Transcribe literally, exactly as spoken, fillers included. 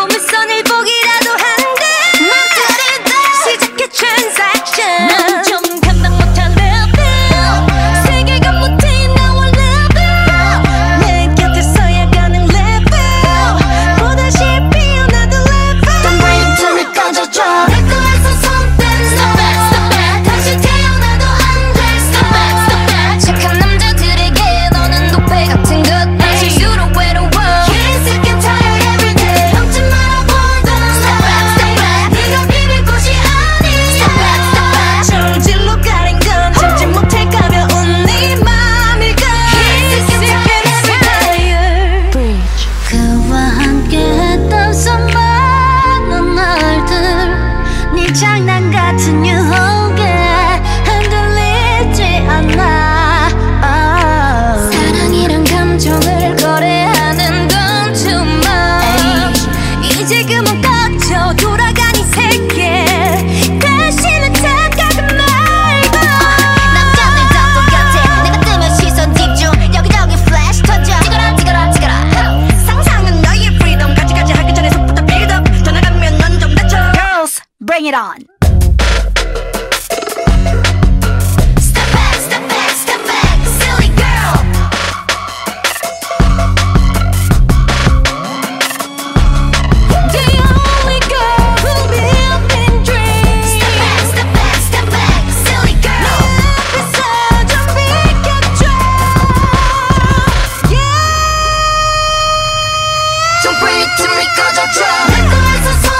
물선을 보기라도 한대 시작해 transaction 난 좀 감당 못한 level 세계가 못해 나와 level 내 곁에서야 가는 level 또다시 피어나도 level Don't bring it to me 꺼져줘 내 거에서 손 떼 Stop it, stop it 다시 태어나도 안 돼 Stop it, stop it 착한 남자들에게 너는 노폐 같은 것 난 실수로 외로워 Can't sick and tired every day 넘지 말아 boy don't Stop it, stop it 네가 비빌 곳이 아니 Stop it, stop it 저질로 가린 건 참지 못할 가벼운 네 맘일까 Can't sick and tired Bridge 그와 함께 했던 수많은 날들 네 장난 같은 유혹에 흔들리지 않아 oh. 사랑이란 감정을 거래하는 건 too much 이제 그만 꺼져 돌아가니 세계 다시는 착각은 말고 남자들 다 똑같아 내가 뜨면 시선 집중 여기저기 플래시 터져 찍어라 찍어라 찍어라 상상은 너의 freedom 가지가지 하기 전에 속부터 build up 더 나가면 넌 좀 다쳐 Girls bring it on Step back, step back, step back, silly girl. The only girl who lived in dreams. Step back, step back, step back, silly girl. 내 앞에서 좀 비켜줘. Yeah. Don't bring it to me, 꺼져줘. 내 거에서 손